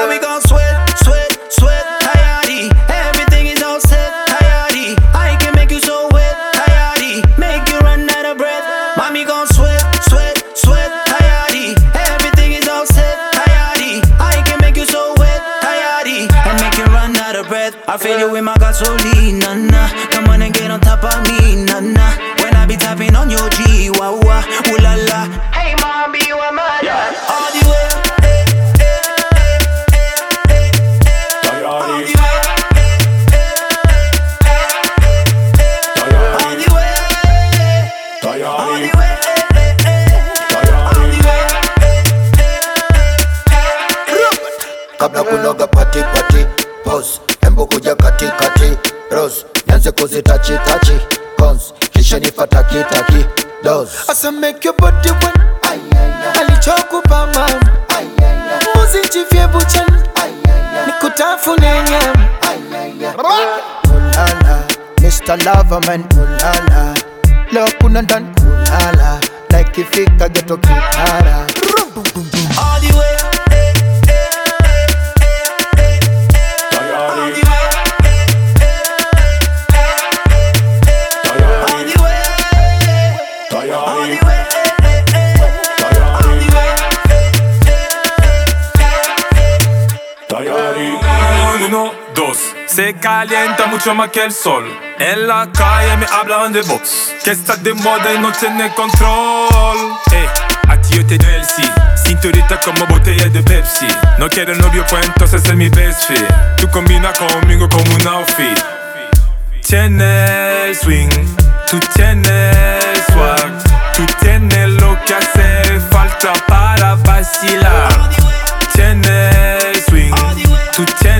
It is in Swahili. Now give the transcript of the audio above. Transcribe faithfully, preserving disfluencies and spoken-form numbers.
Now we gon' sweat, sweat, sweat, tidy. Everything is all set, tidy. I can make you so wet, tidy. Make you run out of breath. Mommy gon' sweat, sweat, sweat, tidy. Everything is all set, tidy. I can make you so wet, tidy. And make you run out of breath. I feel you with my gasolina, nah. Come on and get on top of me, nah, nah. When I be tapping on your G, wah, wah, ooh la la. Hey, mommy, you are mine. Yeah. All the way. Kabla kunoga pati pati pose, embo kuja kati kati rose, nianze kuzitachi tachi cons, kisha nifata kitaki dose. Asa make your body wet, alichokupa mama, muzijifye buchani, nikutafune nyama. Ulala, Mister Loverman, ulala, leo kuna ndani ulala, like ifika geto kitara. All the way. Uno, dos, se calienta mucho más que el sol. En la calle me hablan de vos, que estás de moda y no tienes control. Eh, a ti yo te doy el sí, cinturita como botella de Pepsi. No quiero novio pues entonces es mi best fit. Tú combinas conmigo como un outfit. Tienes el swing, tú tienes el swag, tú tienes lo que hace falta para vacilar. Tienes el swing, tú tienes